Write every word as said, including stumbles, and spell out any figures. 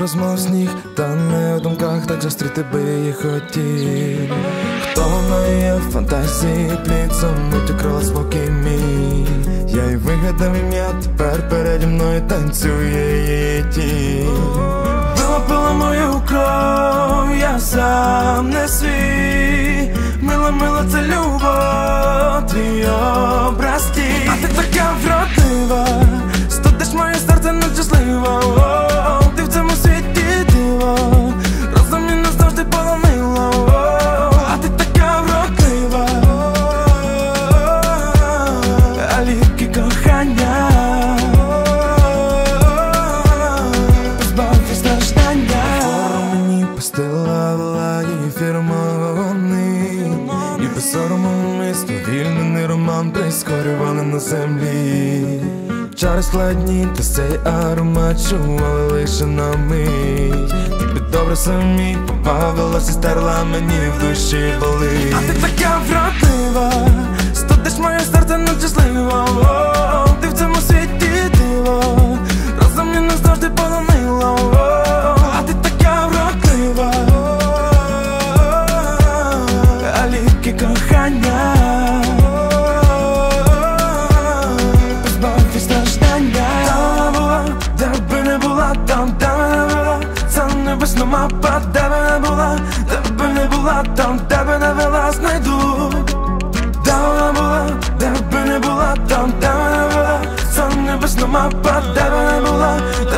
розмов сніг, та не в думках так зустріти би її хотів. Хто вона є в фантазії, плід самуть украла спокій мій. Я й вигадав ім'я, тепер переді мною танцює її тінь. Пила, пила мою кров, я сам не свій. Мила, мила, це любов, твій образ тінь. А ти така вродлива, студиш моє серце нещасливо. Ти в цьому світі диво, розум мені назавжди полонило. А ти така вродлива, а ліки кохання позбавив страждання. Форму мені пустила, вела її фірмони. І без сорому ми сповільнений роман прискорювали на землі. Чари складні, та цей аромат чували лише на мить. Ти би добре самі побавилась і стерла мені в душі болить. А ти така вродлива, студиш моє серце нещасливо. Ти в цьому світі диво, розум мені назавжди полонило. А ти така вродлива, а ліки кохання позбавив страждання. Там була, де би не була, там, де би не була, це небесна мапа, де би не була, де би не була, там, де би не вела, знайду. Де вона була, де би не була, там, де би не була, це небесна мапа, де би не була, де